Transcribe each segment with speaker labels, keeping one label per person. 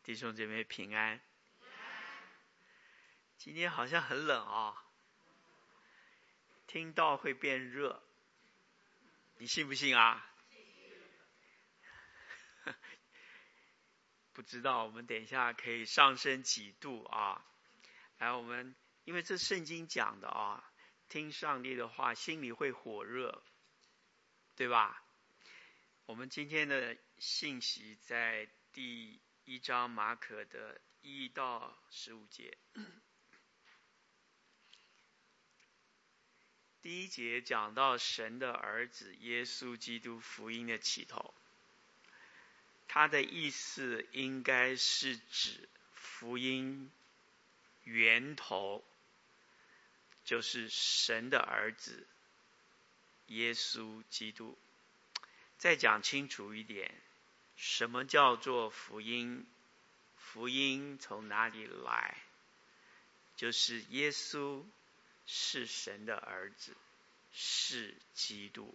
Speaker 1: 弟兄姐妹平安。今天好像很冷啊，听到会变热，你信不信啊？不知道，我们等一下可以上升几度啊？来，我们因为这圣经讲的啊，听上帝的话，心里会火热，对吧？我们今天的信息在第1章马可的1到15节。第1节讲到神的儿子耶稣基督福音的起头，它的意思应该是指福音源头就是神的儿子耶稣基督。再讲清楚一点，什么叫做福音？福音从哪里来？就是耶稣是神的儿子，是基督。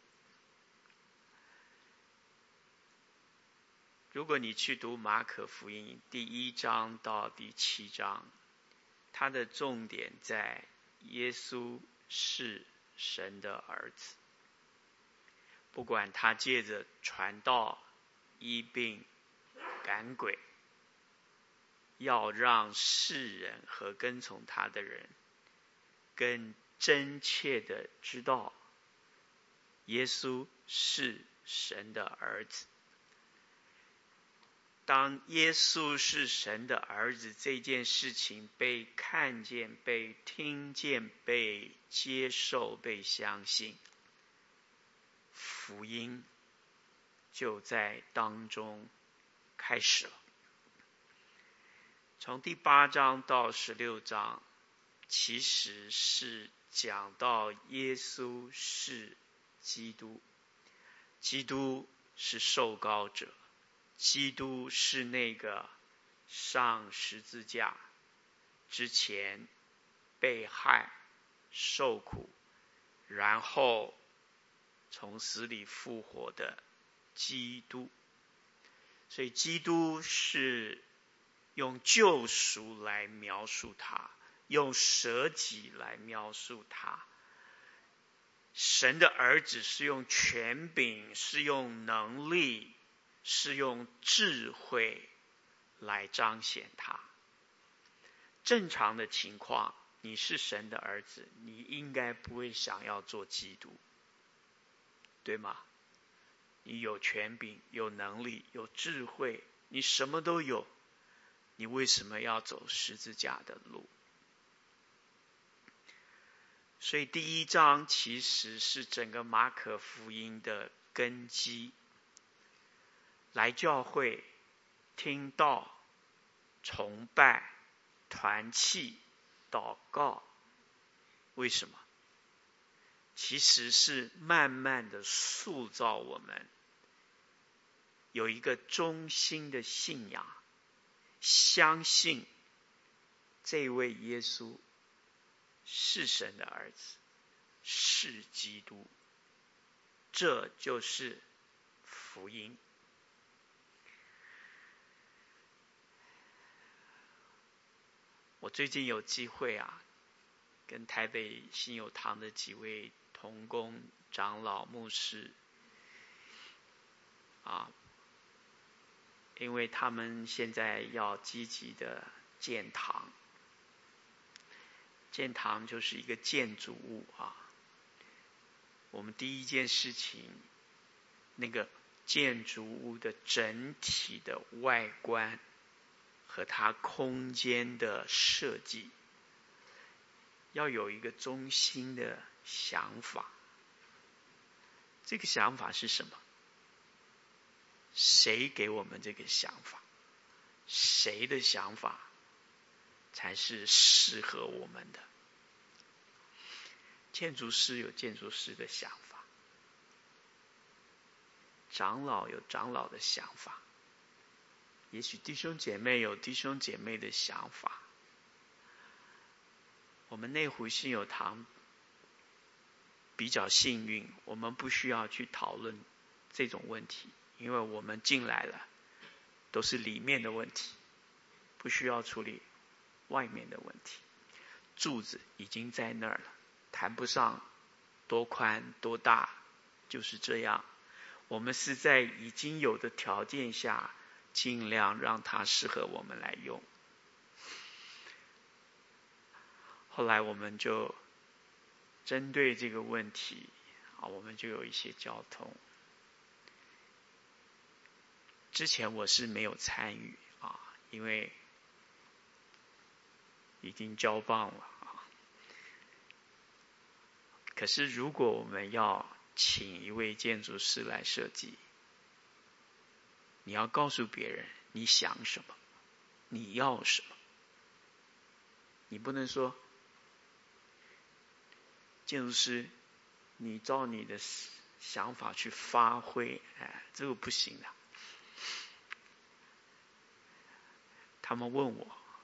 Speaker 1: 如果你去读马可福音第1章到第7章，它的重点在耶稣是神的儿子。不管他借着传道、医病、赶鬼，要让世人和跟从他的人更真切的知道耶稣是神的儿子。当耶稣是神的儿子这件事情被看见、被听见、被接受、被相信，福音就在当中开始了。从第8章到16章，其实是讲到耶稣是基督，基督是受膏者，基督是那个上十字架之前被害、受苦，然后从死里复活的基督。所以基督是用救赎来描述他，用舍己来描述他。神的儿子是用权柄，是用能力，是用智慧来彰显他。正常的情况，你是神的儿子，你应该不会想要做基督，对吗？你有权柄，有能力，有智慧，你什么都有，你为什么要走十字架的路？所以第1章其实是整个马可福音的根基。来教会听道、崇拜、团契、祷告，为什么？其实是慢慢的塑造我们有一个忠心的信仰，相信这位耶稣是神的儿子，是基督，这就是福音。我最近有机会跟台北新友堂的几位同工、长老、牧师因为他们现在要积极的建堂，建堂就是一个建筑物我们第一件事情，那个建筑物的整体的外观和它空间的设计，要有一个中心的想法。这个想法是什么？谁给我们这个想法？谁的想法才是适合我们的？建筑师有建筑师的想法，长老有长老的想法，也许弟兄姐妹有弟兄姐妹的想法。我们内湖信友堂比较幸运，我们不需要去讨论这种问题，因为我们进来了都是里面的问题， 不需要处理外面的问题。柱子已经在那儿了，谈不上多宽多大，就是这样。我们是在已经有的条件下，尽量让它适合我们来用。后来我们就针对这个问题我们就有一些交通。之前我是没有参与因为已经交棒了可是如果我们要请一位建筑师来设计，你要告诉别人你想什么，你要什么。你不能说建筑师你照你的想法去发挥，这个不行的。他们问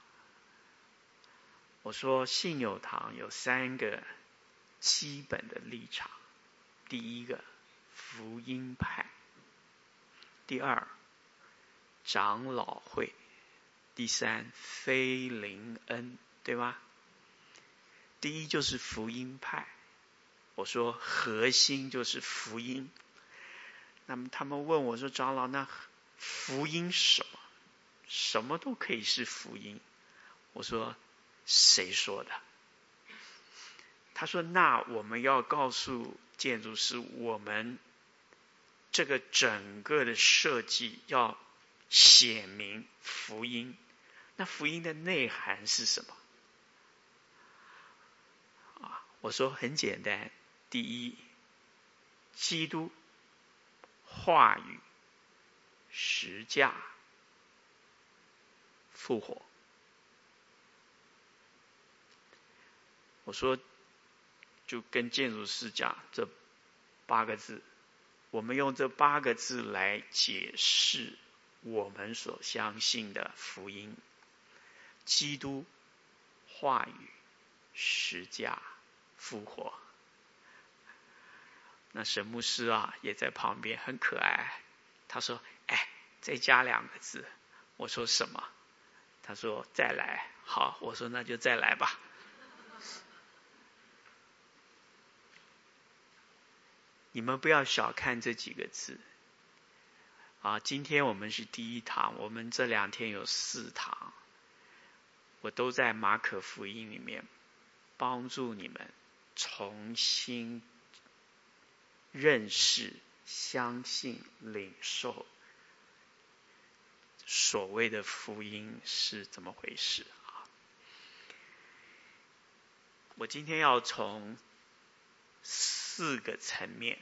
Speaker 1: 我说信友堂有3个基本的立场。第一个，福音派；第二，长老会；第三，非灵恩，对吧？第一就是福音派，我说核心就是福音。那么他们问我说，长老，那福音什么？什么都可以是福音。我说谁说的？他说那我们要告诉建筑师，我们这个整个的设计要写明福音。那福音的内涵是什么？我说很简单，第一，基督话语十架复活。我说就跟建筑师讲这8个字，我们用这8个字来解释我们所相信的福音：基督话语十架复活。那沈牧师也在旁边很可爱，他说再加2个字。我说什么？他说再来。好，我说那就再来吧。你们不要小看这几个字今天我们是第1堂，我们这2天有4堂，我都在马可福音里面帮助你们重新认识、相信、领受所谓的福音是怎么回事我今天要从4个层面，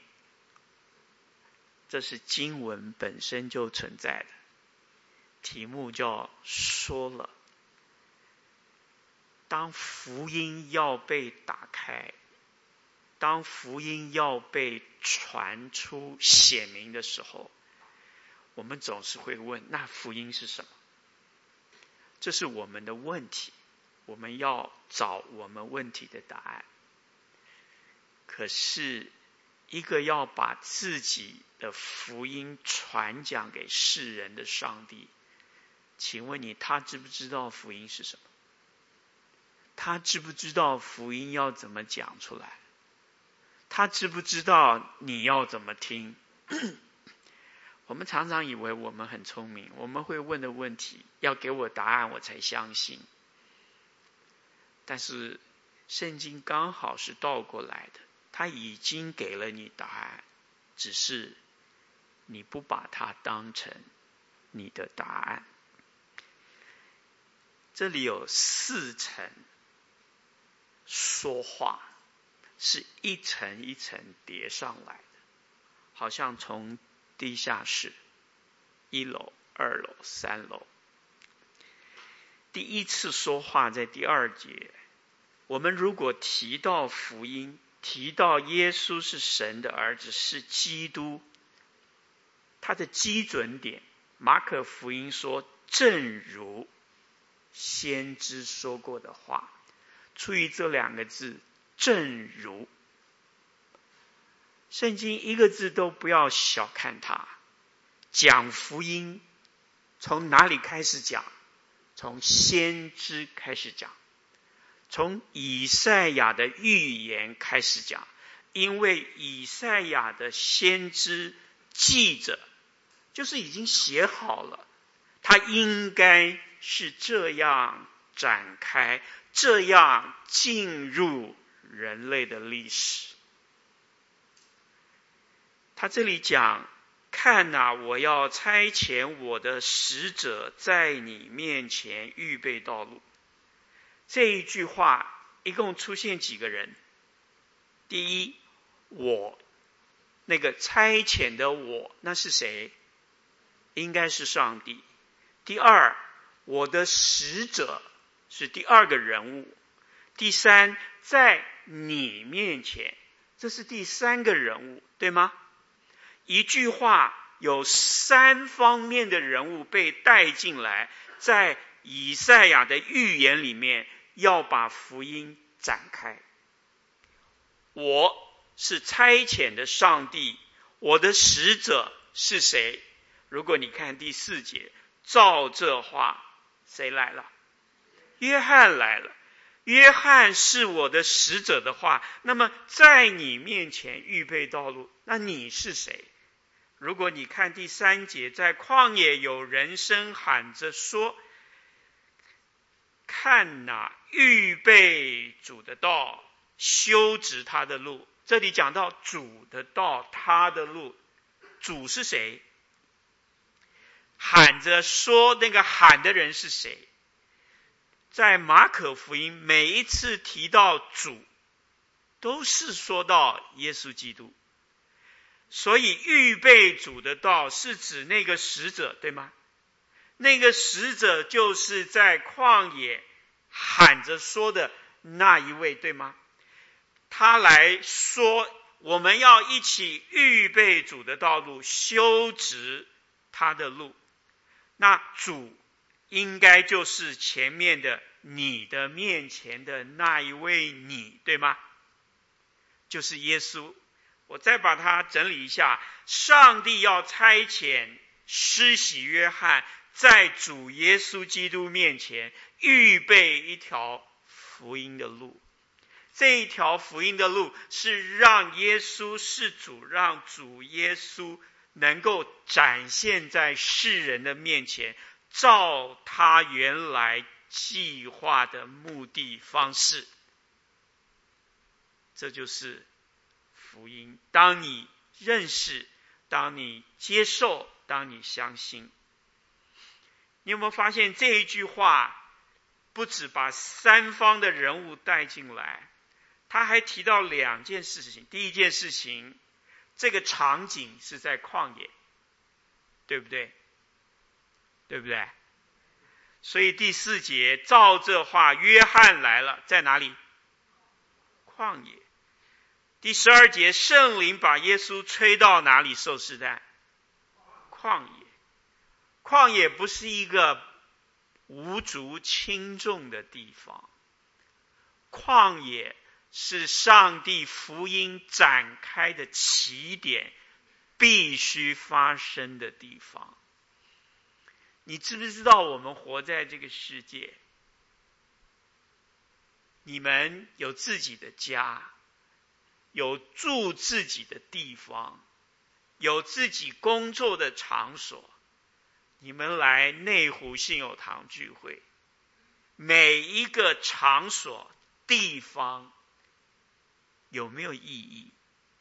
Speaker 1: 这是经文本身就存在的，题目叫说了。当福音要被打开，当福音要被传出显明的时候，我们总是会问，那福音是什么？这是我们的问题，我们要找我们问题的答案。可是一个要把自己的福音传讲给世人的上帝，请问你，他知不知道福音是什么？他知不知道福音要怎么讲出来？他知不知道你要怎么听？我们常常以为我们很聪明，我们会问的问题要给我答案我才相信。但是圣经刚好是倒过来的，他已经给了你答案，只是你不把它当成你的答案。这里有4层说话，是一层一层叠上来的，好像从地下室1楼、2楼、3楼。第一次说话在第2节。我们如果提到福音，提到耶稣是神的儿子，是基督，他的基准点，马可福音说正如先知说过的话，出于这2个字正如。圣经一个字都不要小看它。讲福音从哪里开始讲？ 从先知开始讲，从以赛亚的预言开始讲，因为以赛亚的先知记着，就是已经写好了，他应该是这样展开，这样进入人类的历史。他这里讲，看哪，我要差遣我的使者在你面前预备道路。这一句话一共出现几个人？第一，我，那个差遣的我，那是谁？应该是上帝。第二，我的使者是第二个人物。第三，在你面前，这是第三个人物，对吗？一句话有三方面的人物被带进来，在以赛亚的预言里面要把福音展开。我是差遣的上帝，我的使者是谁？如果你看第4节，照这话，谁来了？约翰来了。约翰是我的使者的话，那么在你面前预备道路，那你是谁？如果你看第3节，在旷野有人声喊着说，看哪，预备主的道，修直他的路。这里讲到主的道，他的路，主是谁？喊着说，那个喊的人是谁？在马可福音每一次提到主，都是说到耶稣基督。所以预备主的道是指那个使者，对吗？那个使者就是在旷野喊着说的那一位，对吗？他来说，我们要一起预备主的道路，修直他的路。那主应该就是前面的你的面前的那一位你，对吗？就是耶稣。我再把它整理一下，上帝要差遣施洗约翰在主耶稣基督面前预备一条福音的路。这一条福音的路是让耶稣是主，让主耶稣能够展现在世人的面前，照他原来计划的目的方式。这就是福音。当你认识，当你接受，当你相信，你有没有发现这一句话不只把三方的人物带进来，他还提到2件事情。第一件事情，这个场景是在旷野，对不对？对不对？所以第4节，照这话，约翰来了，在哪里？旷野。第12节，圣灵把耶稣吹到哪里受试探？旷野。旷野不是一个无足轻重的地方，旷野是上帝福音展开的起点，必须发生的地方。你知不知道我们活在这个世界，你们有自己的家，有住自己的地方，有自己工作的场所。你们来内湖信友堂聚会，每一个场所地方有没有意义？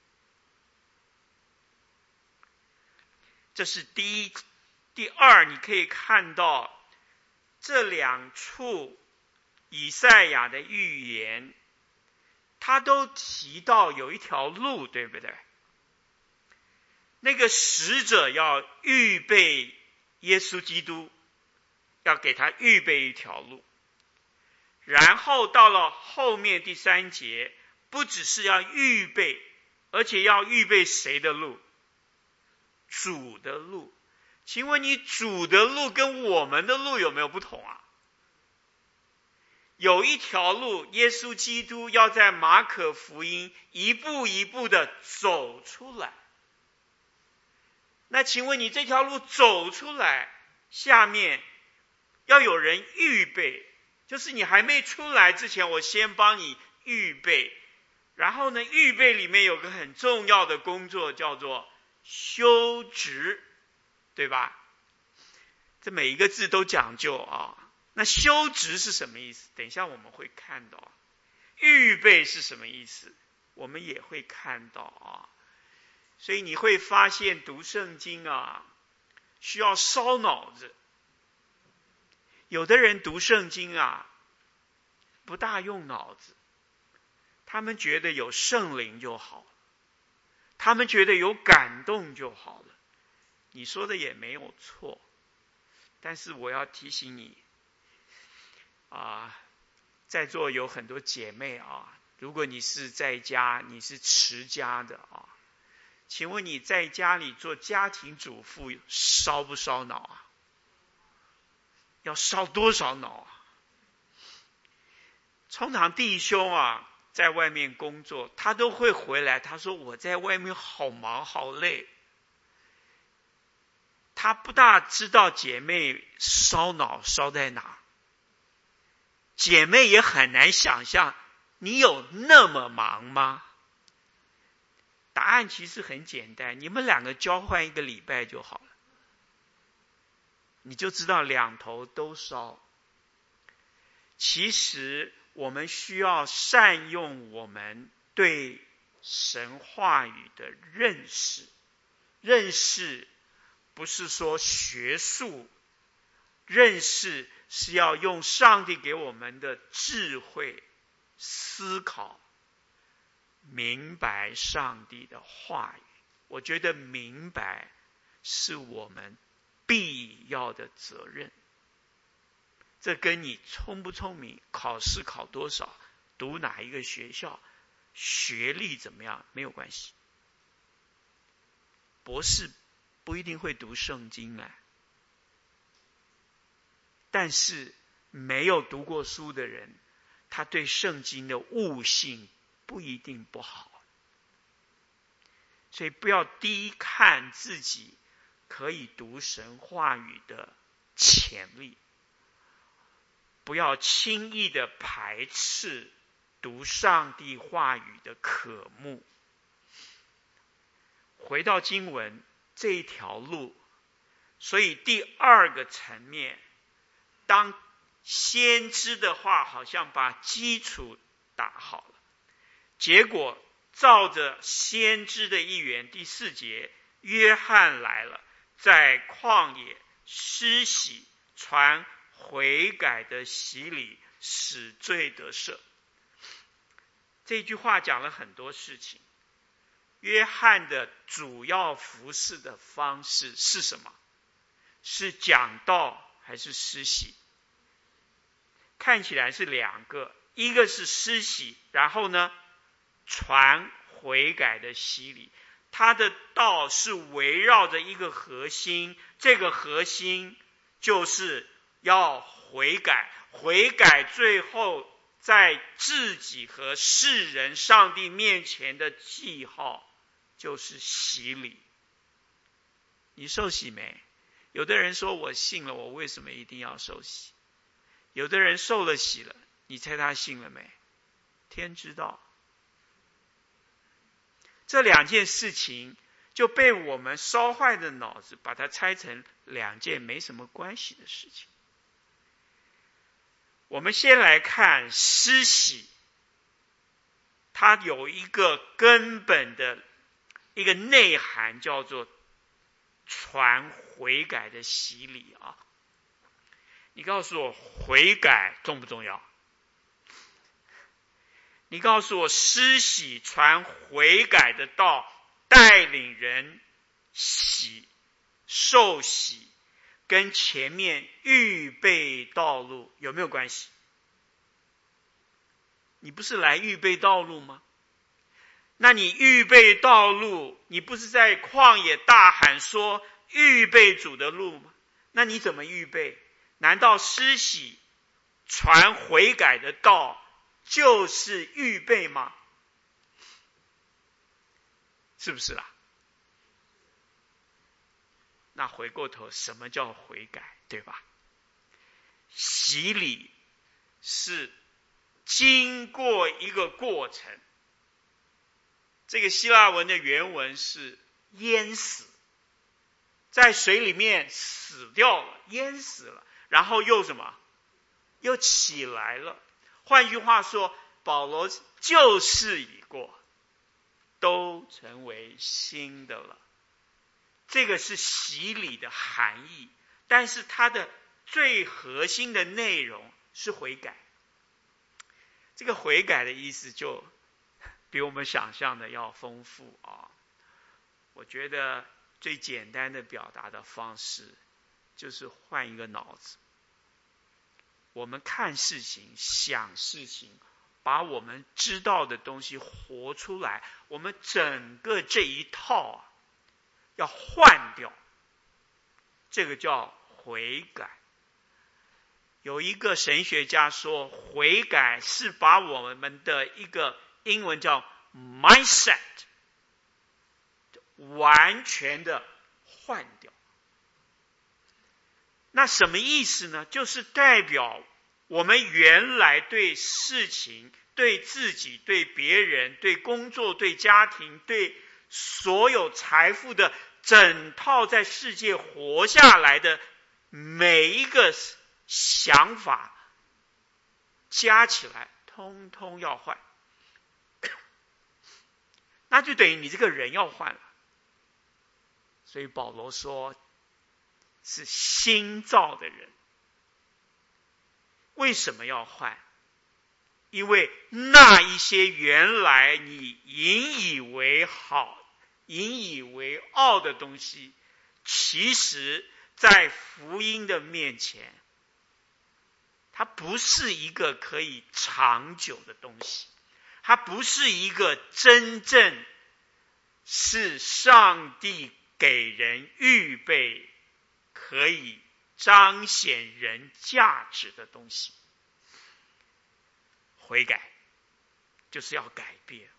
Speaker 1: 这是第一。第二，你可以看到这2处以赛亚的预言，他都提到有一条路，对不对？那个使者要预备耶稣基督，要给他预备一条路。然后到了后面第3节，不只是要预备，而且要预备谁的路？主的路。请问你主的路跟我们的路有没有不同啊？有一条路，耶稣基督要在马可福音一步一步的走出来。那请问你这条路走出来，下面要有人预备，就是你还没出来之前，我先帮你预备。然后呢，预备里面有个很重要的工作，叫做修职，对吧？这每一个字都讲究啊。那修职是什么意思？等一下我们会看到。预备是什么意思？我们也会看到啊。所以你会发现读圣经啊，需要烧脑子。有的人读圣经啊，不大用脑子，他们觉得有圣灵就好了，他们觉得有感动就好了。你说的也没有错，但是我要提醒你在座有很多姐妹啊，如果你是在家，你是持家的啊，请问你在家里做家庭主妇烧不烧脑啊？要烧多少脑啊？通常弟兄啊，在外面工作，他都会回来，他说我在外面好忙好累。他不大知道姐妹烧脑烧在哪，姐妹也很难想象你有那么忙吗？答案其实很简单，你们两个交换1个礼拜就好了，你就知道两头都烧。其实我们需要善用我们对神话语的认识。认识不是说学术，认识是要用上帝给我们的智慧思考，明白上帝的话语。我觉得明白是我们必要的责任。这跟你聪不聪明，考试考多少，读哪一个学校，学历怎么样没有关系。博士不一定会读圣经但是没有读过书的人，他对圣经的悟性不一定不好。所以不要低看自己可以读神话语的潜力，不要轻易的排斥读上帝话语的渴慕。回到经文这一条路，所以第2个层面，当先知的话好像把基础打好了，结果照着先知的预言，第4节，约翰来了，在旷野施洗，传悔改的洗礼，使罪得赦。这句话讲了很多事情。约翰的主要服事的方式是什么？是讲道还是施洗？看起来是2个，一个是施洗，然后呢，传悔改的洗礼。他的道是围绕着一个核心，这个核心就是要悔改，悔改最后在自己和世人上帝面前的记号就是洗礼。你受洗没？有的人说我信了，我为什么一定要受洗？有的人受了洗了，你猜他信了没？天知道。这2件事情就被我们烧坏的脑子把它拆成2件没什么关系的事情。我们先来看施洗，它有一个根本的一个内涵，叫做传悔改的洗礼啊。你告诉我悔改重不重要？你告诉我施洗传悔改的道，带领人受洗，跟前面预备道路有没有关系？你不是来预备道路吗？那你预备道路，你不是在旷野大喊说预备主的路吗？那你怎么预备？难道施洗传悔改的道就是预备吗？是不是啦？那回过头，什么叫悔改，对吧？ 洗礼是经过一个过程。这个希腊文的原文是淹死，在水里面死掉了，淹死了，然后又什么？又起来了。换句话说，保罗旧事已过，都成为新的了。这个是洗礼的含义，但是它的最核心的内容是悔改。这个悔改的意思就比我们想象的要丰富啊！我觉得最简单的表达的方式就是换一个脑子。我们看事情、想事情，把我们知道的东西活出来，我们整个这一套要换掉，这个叫悔改。有一个神学家说，悔改是把我们的一个英文叫 mindset 完全的换掉。那什么意思呢？就是代表我们原来对事情、对自己、对别人、对工作、对家庭、对所有财富的整套在世界活下来的每一个想法加起来通通要换，那就等于你这个人要换了。所以保罗说是新造的人。为什么要换？因为那一些原来你引以为好、引以为傲的东西，其实在福音的面前，它不是一个可以长久的东西，它不是一个真正是上帝给人预备可以彰显人价值的东西。悔改就是要改变，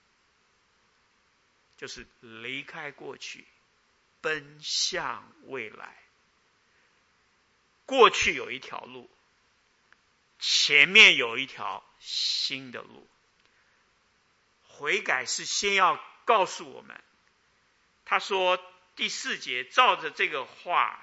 Speaker 1: 就是离开过去，奔向未来。过去有一条路，前面有一条新的路。悔改是先要告诉我们，他说第4节，照着这个话，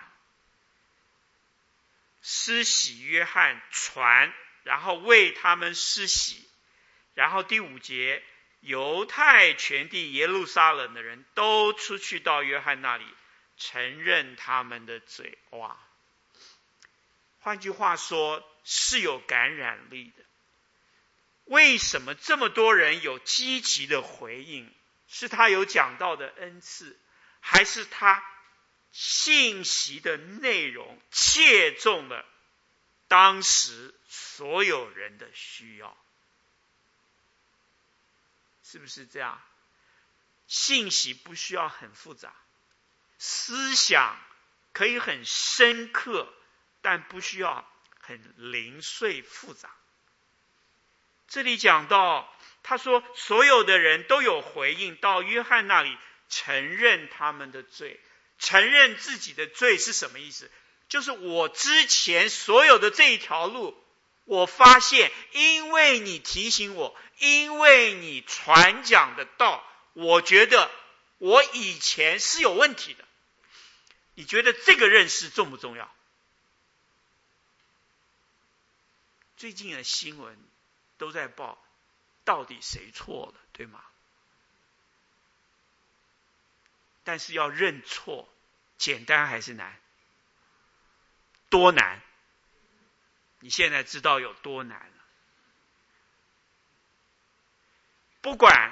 Speaker 1: 施洗约翰传，然后为他们施洗。然后第5节，犹太全地耶路撒冷的人都出去到约翰那里，承认他们的罪。哇！换句话说，是有感染力的。为什么这么多人有积极的回应？是他有讲到的恩赐，还是他信息的内容切中了当时所有人的需要？是不是这样？信息不需要很复杂，思想可以很深刻，但不需要很零碎复杂。这里讲到，他说所有的人都有回应，到约翰那里承认他们的罪。承认自己的罪是什么意思？就是我之前所有的这一条路，我发现因为你提醒我，因为你传讲的道，我觉得我以前是有问题的。你觉得这个认识重不重要？最近的新闻都在报，到底谁错了，对吗？但是要认错，简单还是难？多难？你现在知道有多难了。不管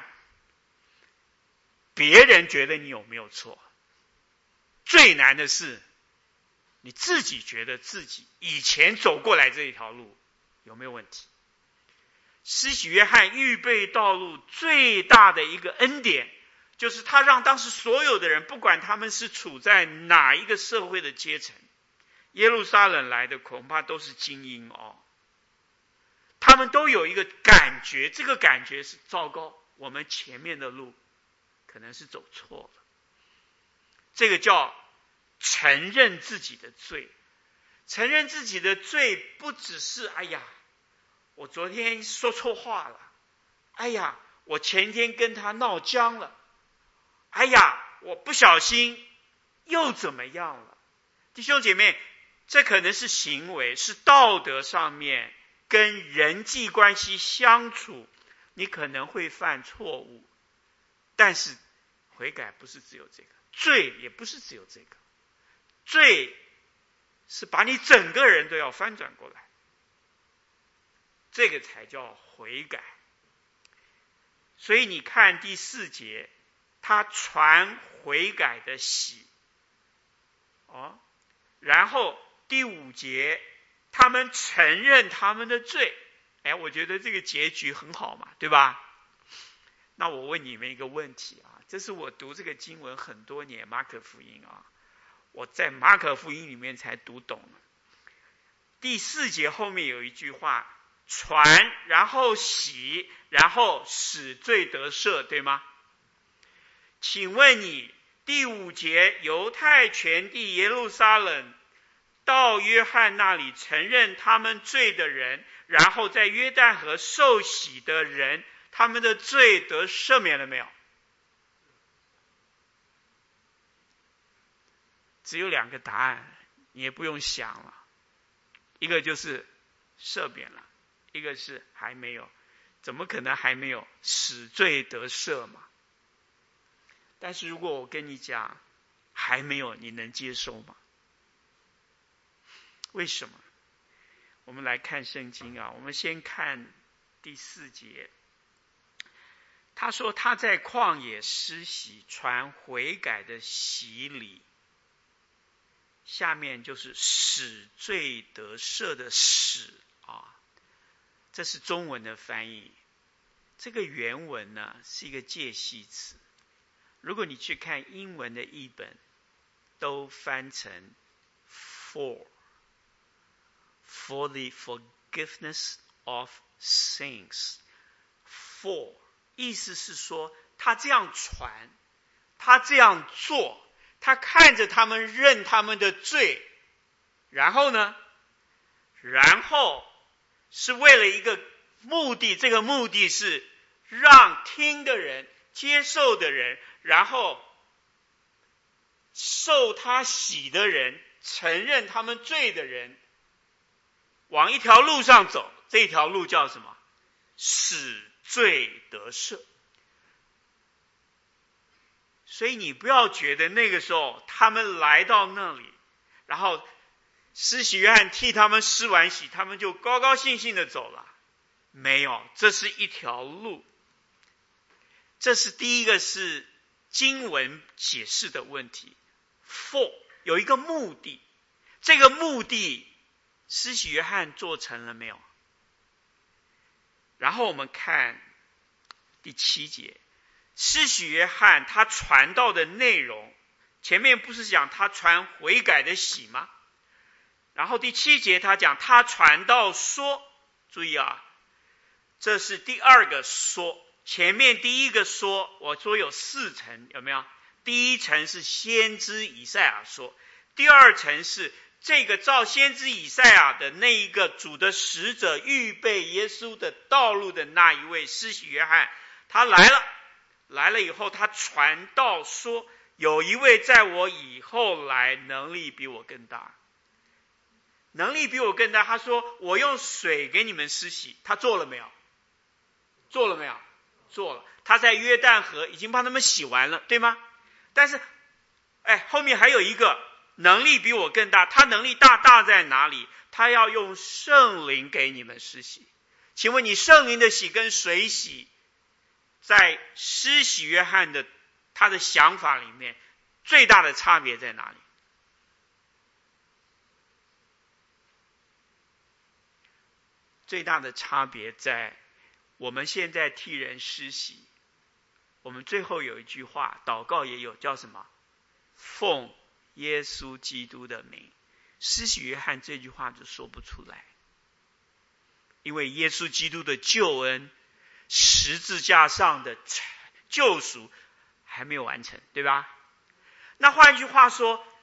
Speaker 1: 别人觉得你有没有错，最难的是你自己觉得自己以前走过来这一条路有没有问题。施洗约翰预备道路最大的一个恩典，就是他让当时所有的人，不管他们是处在哪一个社会的阶层，耶路撒冷来的恐怕都是精英哦，他们都有一个感觉，这个感觉是糟糕，我们前面的路可能是走错了。这个叫承认自己的罪。 承认自己的罪不只是哎呀，我昨天说错话了，哎呀，我前天跟他闹僵了，哎呀，我不小心又怎么样了。弟兄姐妹，这可能是行为，是道德上面跟人际关系相处，你可能会犯错误，但是悔改不是只有这个，罪也不是只有这个，罪是把你整个人都要翻转过来，这个才叫悔改。所以你看第4节，他传悔改的喜，然后第5节，他们承认他们的罪。我觉得这个结局很好嘛，对吧？那我问你们一个问题啊，这是我读这个经文很多年，马可福音啊，我在马可福音里面才读懂了。第4节后面有一句话，传，然后洗，然后使罪得赦，对吗？请问你第5节，犹太全地耶路撒冷到约翰那里承认他们罪的人，然后在约旦河受洗的人，他们的罪得赦免了没有？只有2个答案，你也不用想了，一个就是赦免了，一个是还没有。怎么可能还没有？使罪得赦嘛。但是如果我跟你讲还没有，你能接受吗？为什么？我们来看圣经啊，我们先看第4节。他说他在旷野施洗，传悔改的洗礼，下面就是使罪得赦的使啊，这是中文的翻译。这个原文呢是一个介系词，如果你去看英文的译本，都翻成 for the forgiveness of sins。 for 意思是说他这样传，他这样做，他看着他们认他们的罪，然后呢，然后是为了一个目的，这个目的是让听的人、接受的人，然后受他洗的人、承认他们罪的人往一条路上走，这条路叫什么？使罪得赦。所以你不要觉得那个时候他们来到那里，然后施洗约翰替他们施完洗，他们就高高兴兴的走了。没有，这是一条路。这是第一个，是经文解释的问题。for 有一个目的，这个目的施洗约翰做成了没有？然后我们看第7节，施洗约翰他传道的内容，前面不是讲他传悔改的洗吗？然后第7节他讲他传道说，注意啊，这是第2个说。前面第一个说，我说有4层，有没有？第一层是先知以赛亚说，第2层是这个照先知以赛亚的那一个主的使者预备耶稣的道路的那一位施洗约翰，他来了以后，他传道说，有一位在我以后来，能力比我更大。能力比我更大，他说我用水给你们施洗，他做了没有？做了没有？做了。他在约旦河已经帮他们洗完了，对吗？但是后面还有一个能力比我更大，他能力大在哪里？他要用圣灵给你们施洗。请问你圣灵的洗跟水洗，在施洗约翰的他的想法里面，最大的差别在哪里？最大的差别在我们现在替人施洗，我们最后有一句话，祷告也有，叫什么？奉耶稣基督的名。施洗约翰这句话就说不出来，因为耶稣基督的救恩，十字架上的救赎还没有完成，对吧？那换句话说，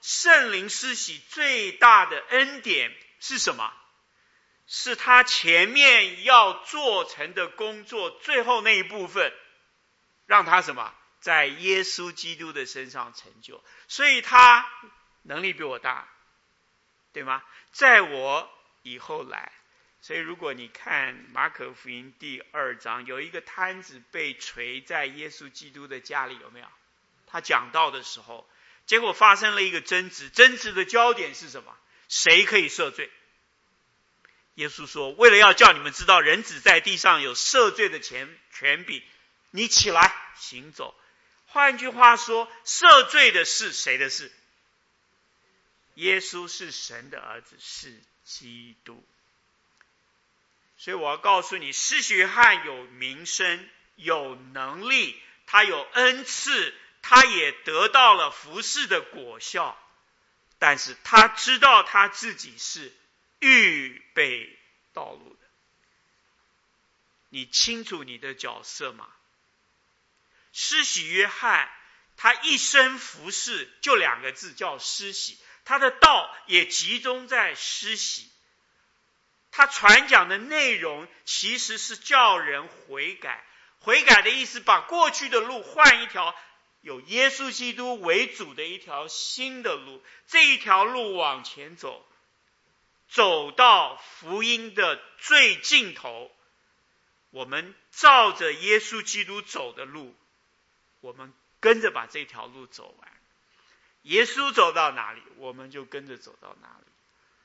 Speaker 1: 圣灵施洗最大的恩典是什么？是他前面要做成的工作最后那一部分，让他什么？在耶稣基督的身上成就。所以他能力比我大，对吗？在我以后来。所以如果你看马可福音第2章，有一个摊子被垂在耶稣基督的家里，有没有？他讲道的时候，结果发生了一个争执，争执的焦点是什么？谁可以赦罪？耶稣说，为了要叫你们知道人子在地上有赦罪的权柄，你起来行走。换句话说，赦罪的是谁的事？耶稣是神的儿子，是基督。所以我要告诉你，施洗约翰有名声，有能力，他有恩赐，他也得到了服事的果效，但是他知道他自己是预备道路的。你清楚你的角色吗？施洗约翰他一生服事就2个字，叫施洗，他的道也集中在施洗。他传讲的内容其实是叫人悔改，悔改的意思把过去的路换一条有耶稣基督为主的一条新的路，这一条路往前走，走到福音的最尽头。我们照着耶稣基督走的路，我们跟着把这条路走完。耶稣走到哪里，我们就跟着走到哪里。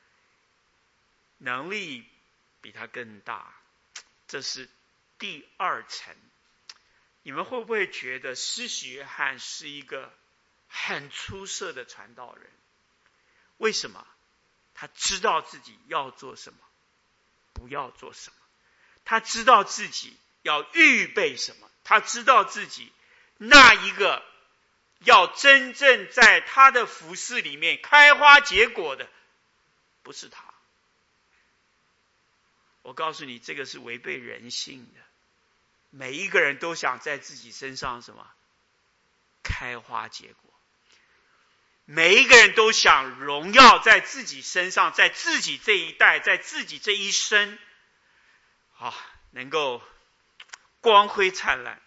Speaker 1: 能力比他更大，这是第2层。你们会不会觉得施洗约翰是一个很出色的传道人？为什么？他知道自己要做什么，不要做什么。他知道自己要预备什么，他知道自己那一个要真正在他的服事里面开花结果的不是他。我告诉你，这个是违背人性的。每一个人都想在自己身上什么？开花结果。每一个人都想荣耀在自己身上，在自己这一代，在自己这一生，能够光辉灿烂。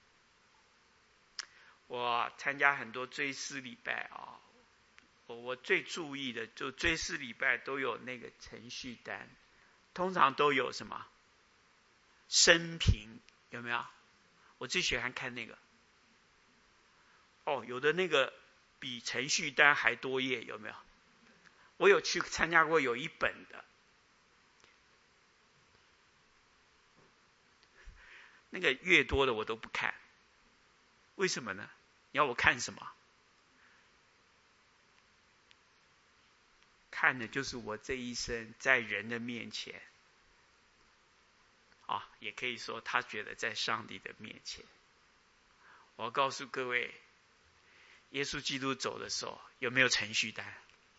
Speaker 1: 我参加很多追思礼拜我最注意的就追思礼拜都有那个程序单，通常都有什么生平，有没有？我最喜欢看那个。有的那个比程序单还多页，有没有？我有去参加过有一本的，那个越多的我都不看。为什么呢？你要我看什么？看的就是我这一生在人的面前也可以说他觉得在上帝的面前。我要告诉各位，耶稣基督走的时候有没有程序单？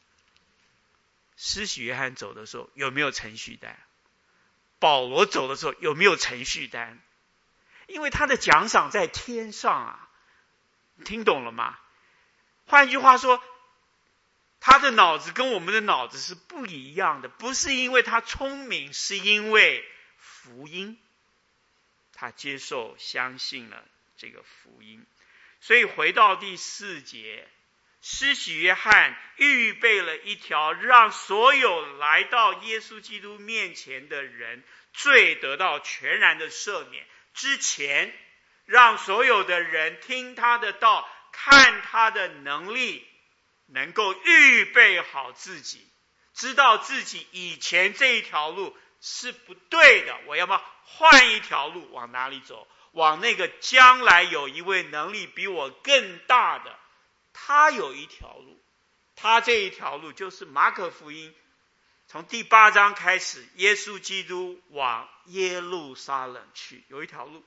Speaker 1: 施洗约翰走的时候有没有程序单？保罗走的时候有没有程序单？因为他的奖赏在天上听懂了吗？换句话说，他的脑子跟我们的脑子是不一样的，不是因为他聪明，是因为福音，他接受相信了这个福音。所以回到第4节，施洗约翰预备了一条让所有来到耶稣基督面前的人罪得到全然的赦免之前，让所有的人听他的道，看他的能力，能够预备好自己，知道自己以前这一条路是不对的，我要不要换一条路？往哪里走？往那个将来有一位能力比我更大的，他有一条路，他这一条路就是马可福音从第8章开始，耶稣基督往耶路撒冷去，有一条路，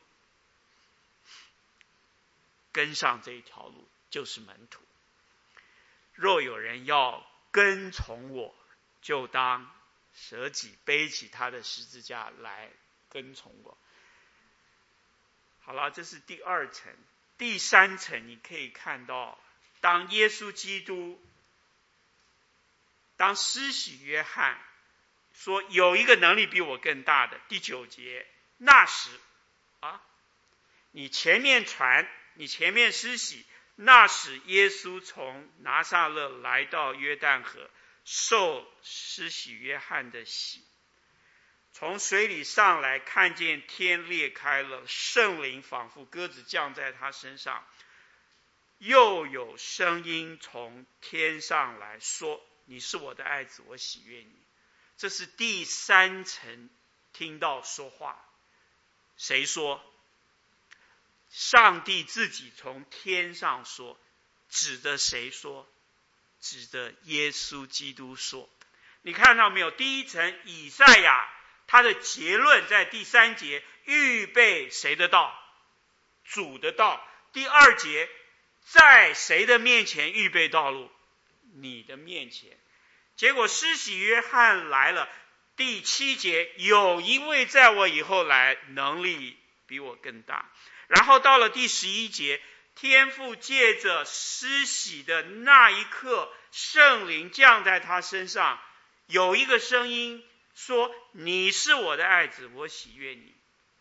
Speaker 1: 跟上这一条路就是门徒。若有人要跟从我，就当舍己，背起他的十字架来跟从我。好了，这是第2层。第3层你可以看到，当耶稣基督当施洗约翰说有一个能力比我更大的，第9节，那时你前面传，你前面施洗，那时耶稣从拿撒勒来到约旦河，受施洗约翰的洗，从水里上来，看见天裂开了，圣灵仿佛鸽子降在他身上，又有声音从天上来说，你是我的爱子，我喜悦你。这是第3层听到说话。谁说？上帝自己从天上说。指着谁说？指着耶稣基督说。你看到没有？第一层以赛亚他的结论在第3节，预备谁的道？主的道。第2节，在谁的面前预备道路？你的面前。结果施洗约翰来了，第7节，有一位在我以后来，能力比我更大。然后到了第11节，天父借着施洗的那一刻，圣灵降在他身上，有一个声音说，你是我的爱子，我喜悦你。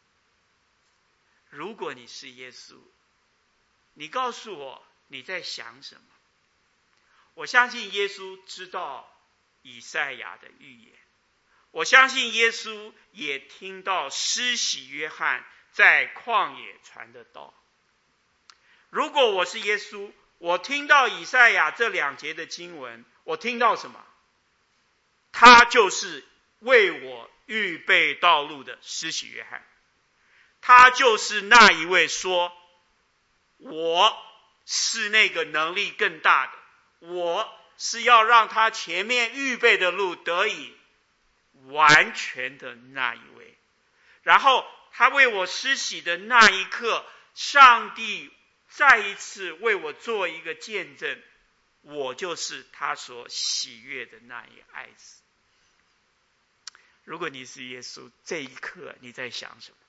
Speaker 1: 如果你是耶稣，你告诉我你在想什么？我相信耶稣知道以赛亚的预言，我相信耶稣也听到施洗约翰在旷野传的道。如果我是耶稣，我听到以赛亚这2节的经文，我听到什么？他就是为我预备道路的施洗约翰，他就是那一位说，我是那个能力更大的，我是要让他前面预备的路得以完全的那一位。然后他为我施洗的那一刻，上帝再一次为我做一个见证，我就是他所喜悦的那一爱子。如果你是耶稣，这一刻你在想什么？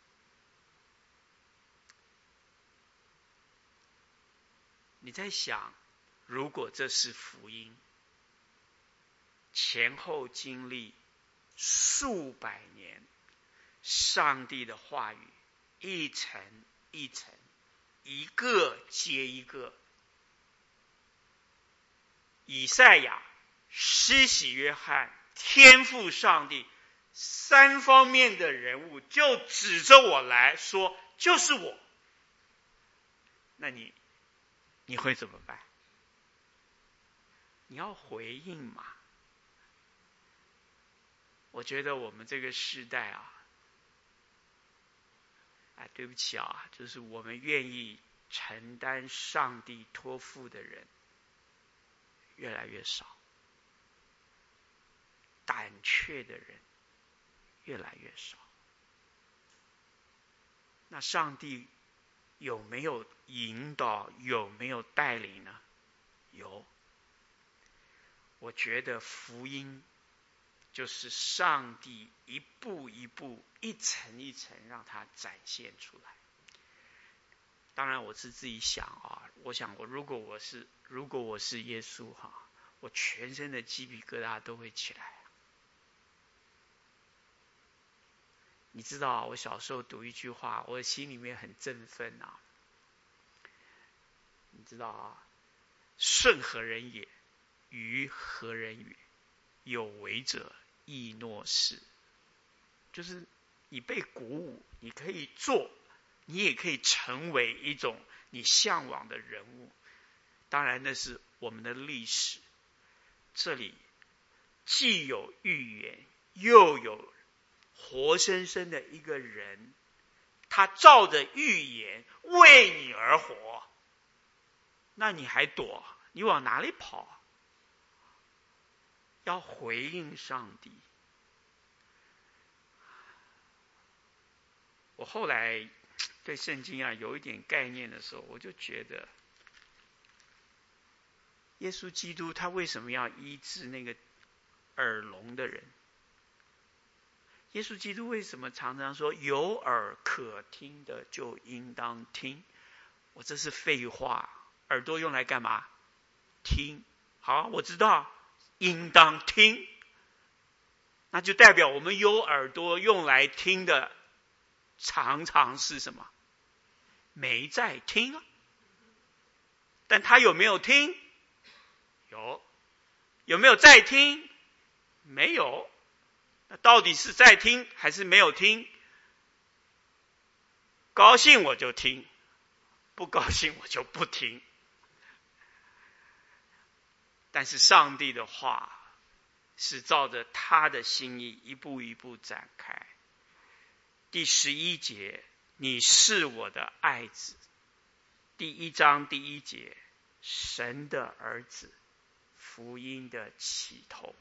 Speaker 1: 你在想，如果这是福音，前后经历数百年，上帝的话语一层一层，一个接一个，以赛亚、施洗约翰、天父上帝3方面的人物就指着我来说，就是我。那你会怎么办？你要回应嘛？我觉得我们这个时代对不起就是我们愿意承担上帝托付的人越来越少，胆怯的人越来越少。那上帝有没有引导，有没有带领呢？有。我觉得福音就是上帝一步一步、一层一层让它展现出来。当然我是自己想我想如果我是耶稣我全身的鸡皮疙瘩都会起来。你知道我小时候读一句话，我心里面很振奋你知道顺何人也，于何人也，有为者亦诺是。就是你被鼓舞，你可以做，你也可以成为一种你向往的人物。当然那是我们的历史，这里既有预言，又有活生生的一个人，他照着预言为你而活。那你还躲？你往哪里跑？要回应上帝。我后来对圣经有一点概念的时候，我就觉得耶稣基督他为什么要医治那个耳聋的人？耶稣基督为什么常常说有耳可听的就应当听？我这是废话，耳朵用来干嘛？听。好，我知道应当听。那就代表我们有耳朵用来听的，常常是什么？没在听啊。但他有没有听？有。有没有在听？没有。那到底是在听还是没有听？高兴我就听，不高兴我就不听。但是上帝的话是照着他的心意一步一步展开。第11节，你是我的爱子。第1章第1节，神的儿子，福音的起头。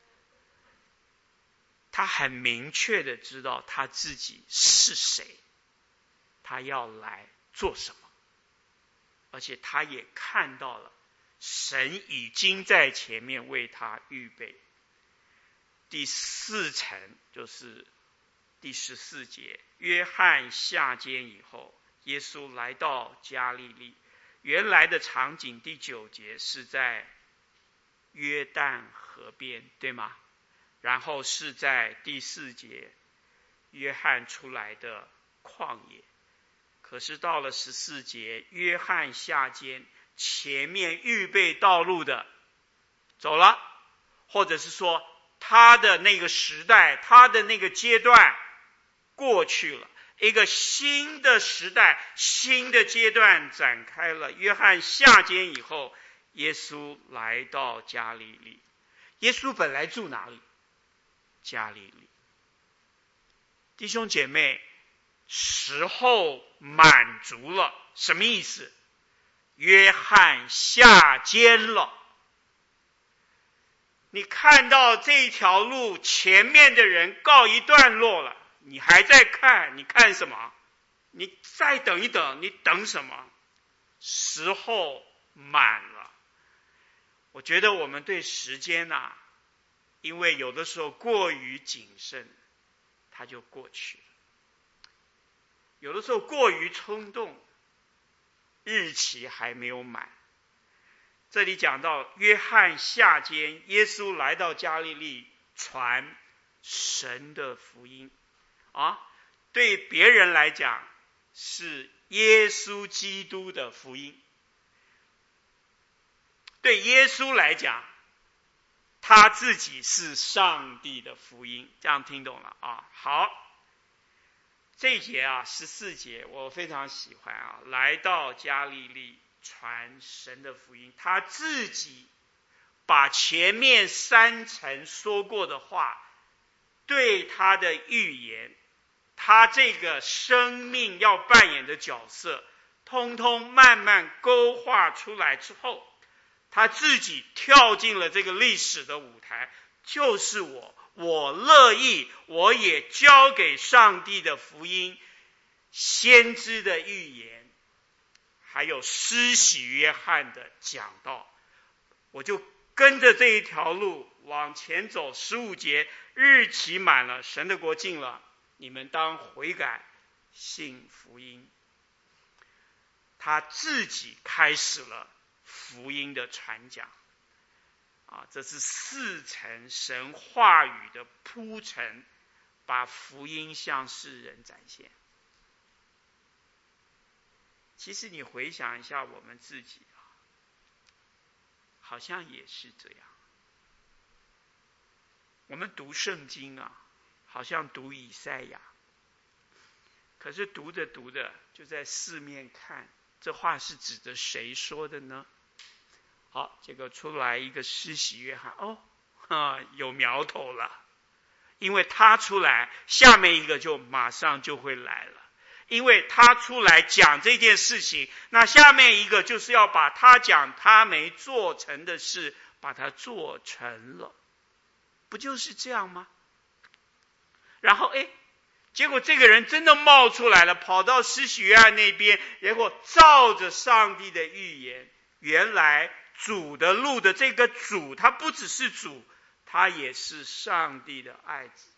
Speaker 1: 他很明确的知道他自己是谁，他要来做什么，而且他也看到了神已经在前面为他预备。第4层就是第14节，约翰下监以后，耶稣来到加利利。原来的场景第9节是在约旦河边，对吗？然后是在第4节，约翰出来的旷野。可是到了14节，约翰下监，前面预备道路的走了，或者是说他的那个时代，他的那个阶段过去了，一个新的时代，新的阶段展开了。约翰下监以后，耶稣来到加利利。耶稣本来住哪里？加利利。弟兄姐妹，时候满足了，什么意思？约翰下监了。你看到这条路前面的人告一段落了，你还在看，你看什么？你再等一等，你等什么？时候满了。我觉得我们对时间因为有的时候过于谨慎，它就过去了。有的时候过于冲动，日期还没有满。这里讲到约翰下监，耶稣来到加利利传神的福音对别人来讲是耶稣基督的福音，对耶稣来讲他自己是上帝的福音。这样听懂了好，这一节14节我非常喜欢来到加利利传神的福音。他自己把前面3层说过的话，对他的预言，他这个生命要扮演的角色，通通慢慢勾画出来之后，他自己跳进了这个历史的舞台。就是我乐意，我也交给上帝的福音，先知的预言，还有施洗约翰的讲道，我就跟着这一条路往前走。15节，日期满了，神的国近了，你们当悔改，信福音。他自己开始了福音的传讲这是4层神话语的铺陈，把福音向世人展现。其实你回想一下我们自己好像也是这样。我们读圣经好像读以赛亚，可是读着读着就在四面看，这话是指着谁说的呢？好，结果出来一个施洗约翰有苗头了，因为他出来，下面一个就马上就会来了。因为他出来讲这件事情，那下面一个就是要把他讲他没做成的事把它做成了，不就是这样吗？然后结果这个人真的冒出来了，跑到施洗约翰那边，然后照着上帝的预言，原来主的路的这个主，他不只是主，他也是上帝的爱子。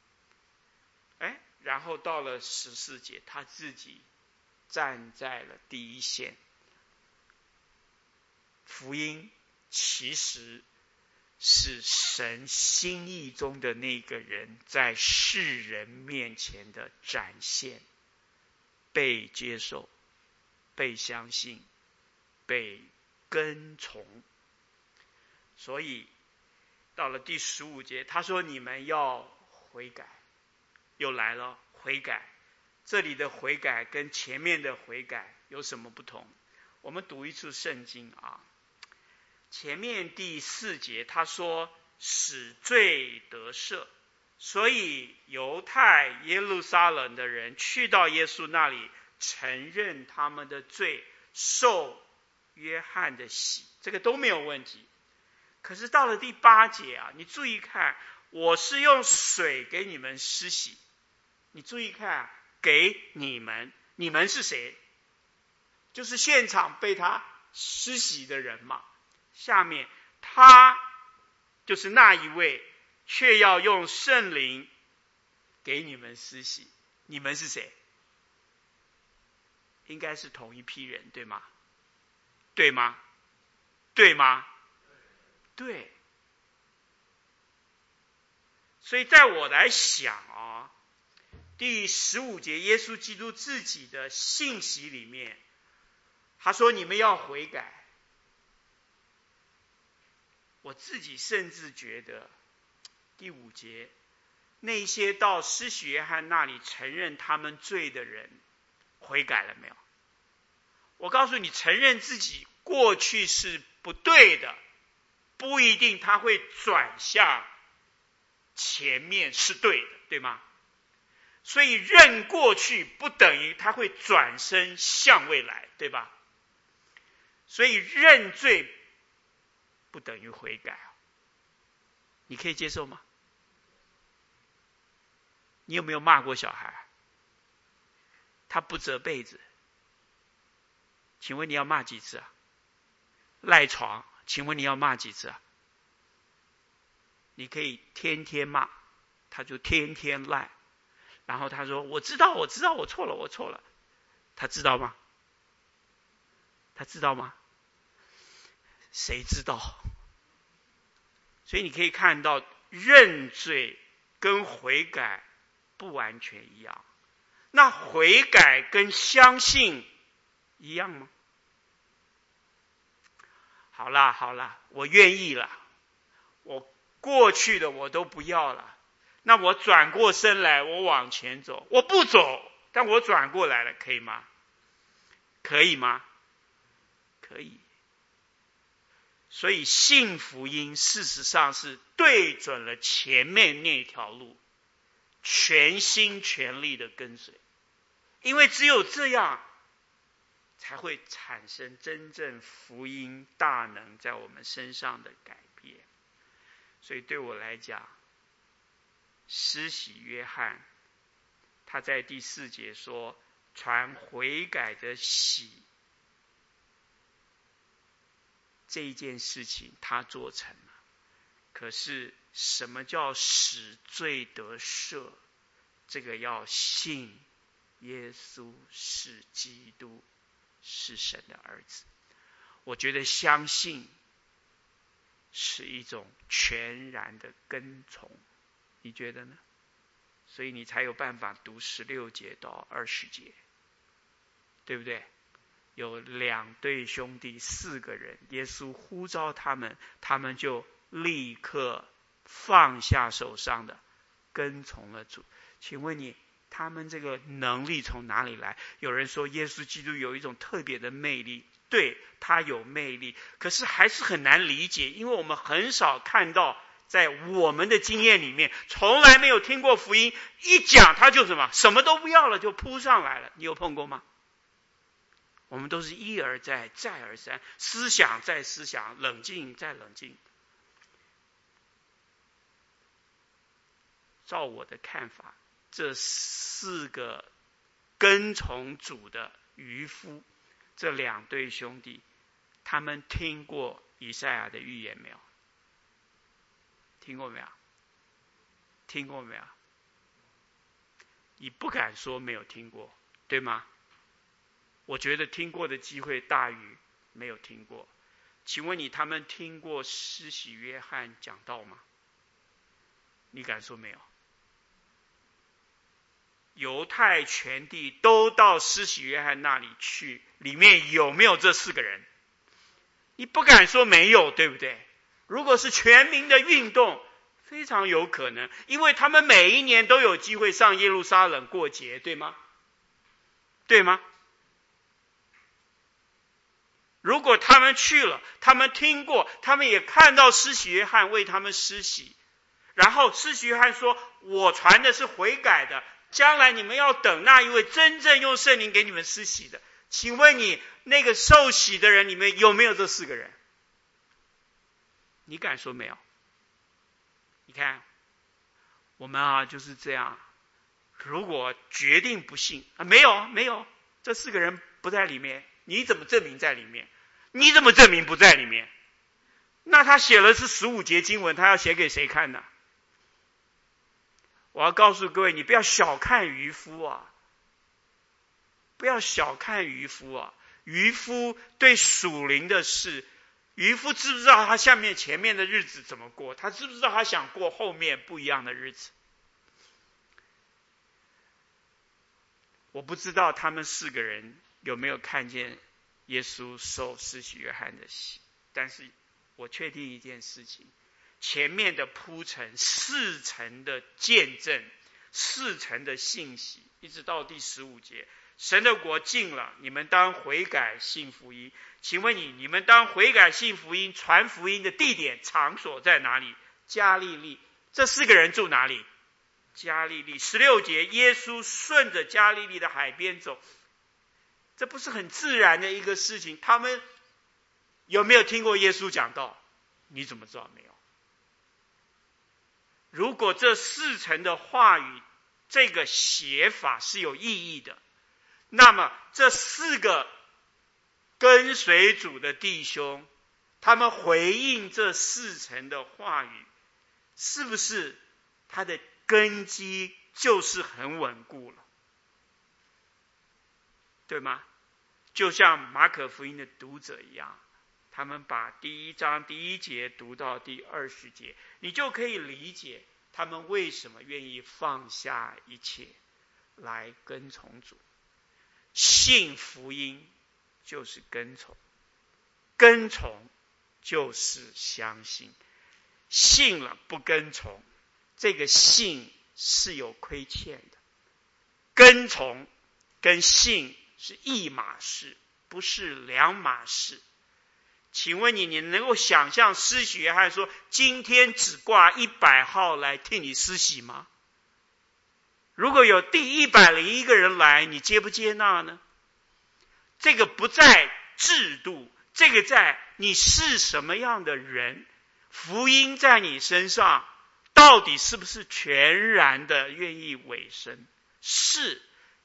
Speaker 1: 然后到了14节，他自己站在了第一线。福音其实是神心意中的那个人在世人面前的展现，被接受，被相信，被跟从。所以到了第15节，他说你们要悔改，又来了悔改。这里的悔改跟前面的悔改有什么不同？我们读一次圣经啊。前面第4节他说使罪得赦，所以犹太耶路撒冷的人去到耶稣那里，承认他们的罪，受约翰的洗，这个都没有问题。可是到了第8节啊，你注意看，我是用水给你们施洗。你注意看，给你们，你们是谁？就是现场被他施洗的人嘛。下面他就是那一位，却要用圣灵给你们施洗。你们是谁？应该是同一批人，对吗？对吗？对吗？对。所以在我来想啊，第15节耶稣基督自己的信息里面，他说你们要悔改。我自己甚至觉得第5节那些到施洗约翰那里承认他们罪的人悔改了没有？我告诉你，承认自己过去是不对的，不一定他会转向前面是对的，对吗？所以认过去不等于他会转身向未来，对吧？所以认罪不等于悔改。你可以接受吗？你有没有骂过小孩？他不折被子，请问你要骂几次啊？赖床，请问你要骂几次啊？你可以天天骂，他就天天赖，然后他说我知道我错了。他知道吗？他知道吗？谁知道？所以你可以看到认罪跟悔改不完全一样。那悔改跟相信一样吗？好啦，我愿意了，我过去的我都不要了，那我转过身来，我往前走，我不走，但我转过来了，可以吗？可以吗？可以。所以信福音事实上是对准了前面那条路，全心全力的跟随，因为只有这样才会产生真正福音大能在我们身上的改变。所以对我来讲，施洗约翰他在第4节说传悔改的喜，这一件事情他做成了。可是什么叫使罪得赦？这个要信耶稣是基督，是神的儿子。我觉得相信是一种全然的跟从，你觉得呢？所以你才有办法读16节到20节，对不对？有2对兄弟4个人，耶稣呼召他们，他们就立刻放下手上的，跟从了主。请问你，他们这个能力从哪里来？有人说耶稣基督有一种特别的魅力，对，他有魅力，可是还是很难理解，因为我们很少看到，在我们的经验里面，从来没有听过福音，一讲他就什么都不要了，就扑上来了。你有碰过吗？我们都是一而再，再而三，思想再思想，冷静再冷静。照我的看法，这4个跟从主的渔夫，这2对兄弟，他们听过以赛亚的预言没有？听过没有？听过没有？你不敢说没有听过，对吗？我觉得听过的机会大于没有听过。 请问你，他们听过施洗约翰讲道吗？你敢说没有？犹太全地都到施洗约翰那里去，里面有没有这4个人？你不敢说没有，对不对？如果是全民的运动，非常有可能，因为他们每一年都有机会上耶路撒冷过节，对吗？对吗？如果他们去了，他们听过，他们也看到施洗约翰为他们施洗，然后施洗约翰说，我传的是悔改的，将来你们要等那一位真正用圣灵给你们施洗的。请问你那个受洗的人里面有没有这4个人？你敢说没有？你看我们就是这样，如果决定不信没有，这4个人不在里面，你怎么证明在里面？你怎么证明不在里面？那他写了是15节经文，他要写给谁看呢？我要告诉各位，你不要小看渔夫啊！不要小看渔夫啊！渔夫对属灵的事，渔夫知不知道他前面的日子怎么过？他知不知道他想过后面不一样的日子？我不知道他们4个人有没有看见耶稣受施洗约翰的洗，但是我确定一件事情，前面的铺陈4层的见证，4层的信息，一直到第15节，神的国近了，你们当悔改信福音。请问你们当悔改信福音传福音的地点场所在哪里？加利利。这4个人住哪里？加利利。16节，耶稣顺着加利利的海边走，这不是很自然的一个事情？他们有没有听过耶稣讲道？你怎么知道没有？如果这4层的话语，这个写法是有意义的，那么这4个跟随主的弟兄，他们回应这4层的话语，是不是他的根基就是很稳固了？对吗？就像马可福音的读者一样，他们把第1章第1节读到第20节，你就可以理解他们为什么愿意放下一切来跟从主。信福音就是跟从，跟从就是相信。信了不跟从，这个信是有亏欠的。跟从跟信是一码事，不是2码事。请问你能够想象施洗约翰说今天只挂100号来替你施洗吗？如果有第101个人来，你接不接纳呢？这个不在制度，这个在你是什么样的人，福音在你身上到底是不是全然的愿意委身？是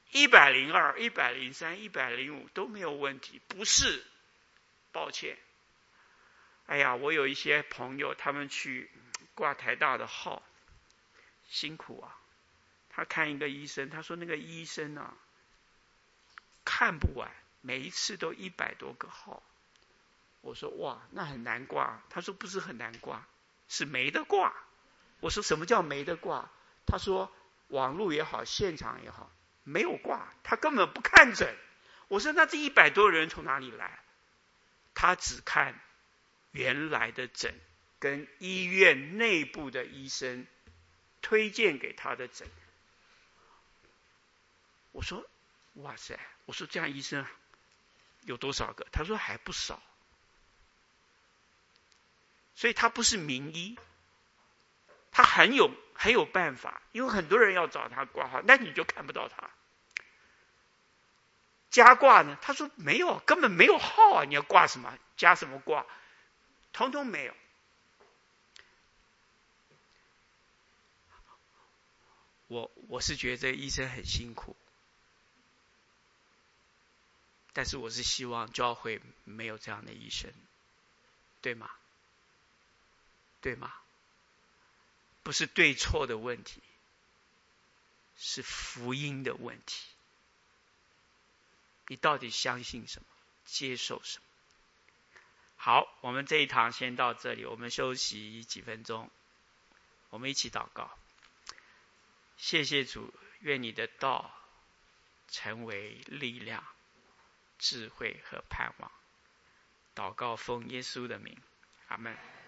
Speaker 1: 102、103、105都没有问题，不是，抱歉。哎呀，我有一些朋友，他们去挂台大的号，辛苦啊。他看一个医生，他说那个医生啊，看不完，每一次都100多个号。我说哇，那很难挂。他说不是很难挂，是没得挂。我说什么叫没得挂？他说网络也好，现场也好，没有挂，他根本不看诊。我说那这100多人从哪里来？他只看原来的诊跟医院内部的医生推荐给他的诊。我说哇塞，我说这样医生有多少个？他说还不少。所以他不是名医，他很有办法，因为很多人要找他挂号，那你就看不到他。加挂呢？他说没有，根本没有号啊！你要挂什么？加什么挂？统统没有。我是觉得这个医生很辛苦，但是我是希望教会没有这样的医生，对吗？对吗？不是对错的问题，是福音的问题。你到底相信什么？接受什么？ 好，我们这一堂先到这里，我们休息几分钟，我们一起祷告。谢谢主，愿你的道成为力量、智慧和盼望。祷告奉耶稣的名，阿们。